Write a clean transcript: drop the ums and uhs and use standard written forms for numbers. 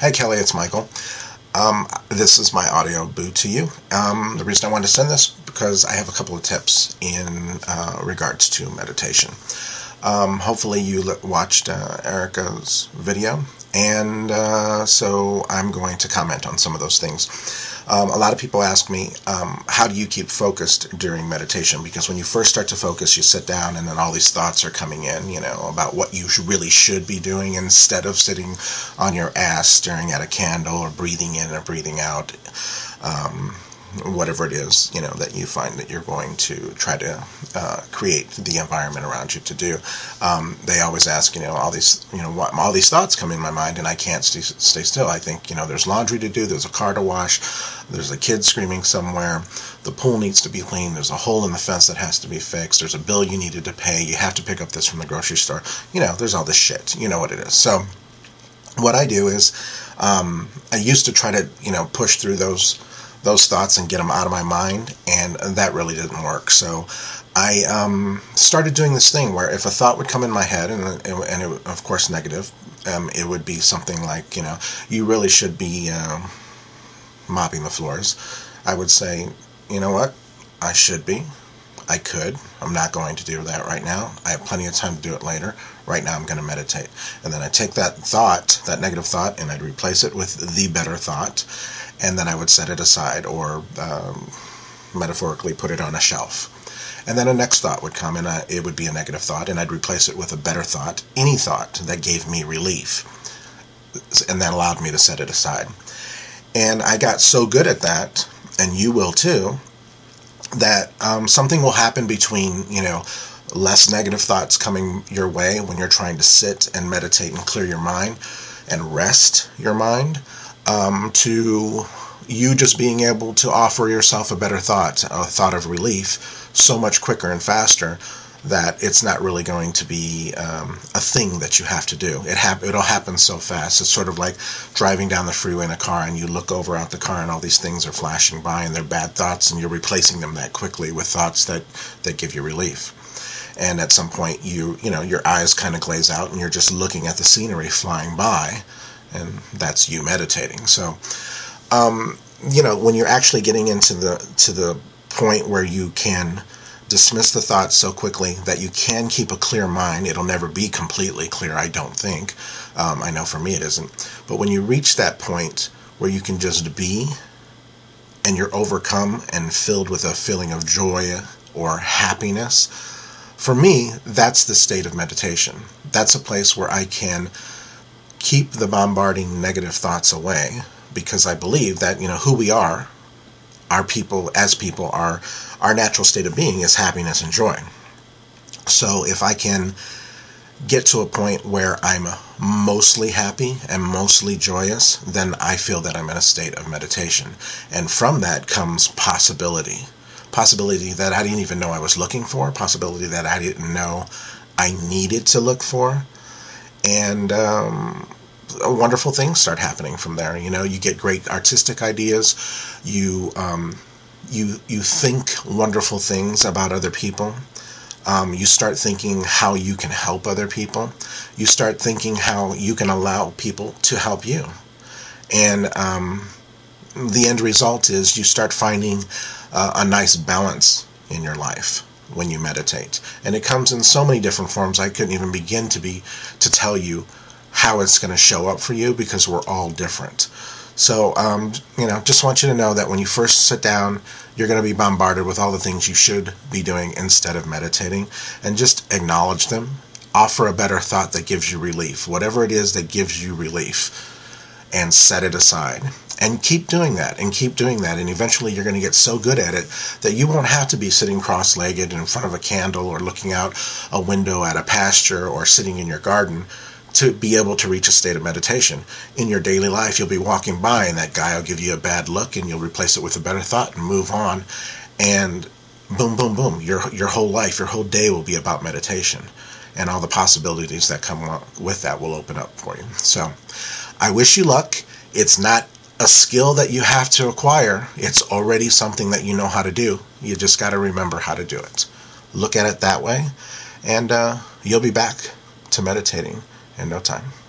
Hey Kelly, it's Michael. This is my audio boo to you. The reason I wanted to send this because I have a couple of tips in regards to meditation. Hopefully you watched Erica's video, and so I'm going to comment on some of those things. A lot of people ask me, how do you keep focused during meditation? Because when you first start to focus, you sit down and then all these thoughts are coming in, about what you really should be doing instead of sitting on your ass staring at a candle or breathing in or breathing out. Whatever it is, that you find that you're going to try to create the environment around you to do. They always ask, all these thoughts come in my mind and I can't stay still. I think, there's laundry to do, there's a car to wash, there's a kid screaming somewhere, the pool needs to be cleaned, there's a hole in the fence that has to be fixed, there's a bill you needed to pay, you have to pick up this from the grocery store. There's all this shit. You know what it is. So what I do is, I used to try to, push through those thoughts and get them out of my mind, and that really didn't work. So I started doing this thing where if a thought would come in my head, and it, of course negative, it would be something like, you really should be mopping the floors. I would say, you know what, I should be. I could. I'm not going to do that right now. I have plenty of time to do it later. Right now I'm going to meditate. And then I take that thought, that negative thought, and I'd replace it with the better thought. And then I would set it aside, or metaphorically put it on a shelf. And then a next thought would come, and it would be a negative thought, and I'd replace it with a better thought, any thought that gave me relief. And that allowed me to set it aside. And I got so good at that, and you will too, that something will happen between, less negative thoughts coming your way when you're trying to sit and meditate and clear your mind and rest your mind, to you just being able to offer yourself a better thought, a thought of relief, so much quicker and faster that it's not really going to be a thing that you have to do. It'll happen so fast. It's sort of like driving down the freeway in a car and you look over out the car and all these things are flashing by and they're bad thoughts, and you're replacing them that quickly with thoughts that give you relief. And at some point your eyes kind of glaze out and you're just looking at the scenery flying by, and that's you meditating. So when you're actually getting into the point where you can dismiss the thoughts so quickly that you can keep a clear mind. It'll never be completely clear, I don't think. I know for me it isn't. But when you reach that point where you can just be, and you're overcome and filled with a feeling of joy or happiness, for me, that's the state of meditation. That's a place where I can keep the bombarding negative thoughts away, because I believe that, who we are, our people, our natural state of being is happiness and joy. So if I can get to a point where I'm mostly happy and mostly joyous, then I feel that I'm in a state of meditation. And from that comes possibility. Possibility that I didn't even know I was looking for, possibility that I didn't know I needed to look for. And wonderful things start happening from there. You get great artistic ideas. You think wonderful things about other people. You start thinking how you can help other people. You start thinking how you can allow people to help you. And the end result is you start finding a nice balance in your life when you meditate. And it comes in so many different forms. I couldn't even begin to tell you how it's going to show up for you, because we're all different. So, just want you to know that when you first sit down, you're going to be bombarded with all the things you should be doing instead of meditating, and just acknowledge them. Offer a better thought that gives you relief, whatever it is that gives you relief, and set it aside. And keep doing that, and eventually you're going to get so good at it that you won't have to be sitting cross-legged in front of a candle or looking out a window at a pasture or sitting in your garden to be able to reach a state of meditation. In your daily life, you'll be walking by and that guy will give you a bad look and you'll replace it with a better thought and move on. And boom, boom, boom. Your whole life, your whole day will be about meditation. And all the possibilities that come with that will open up for you. So I wish you luck. It's not a skill that you have to acquire. It's already something that you know how to do. You just got to remember how to do it. Look at it that way, and you'll be back to meditating in no time.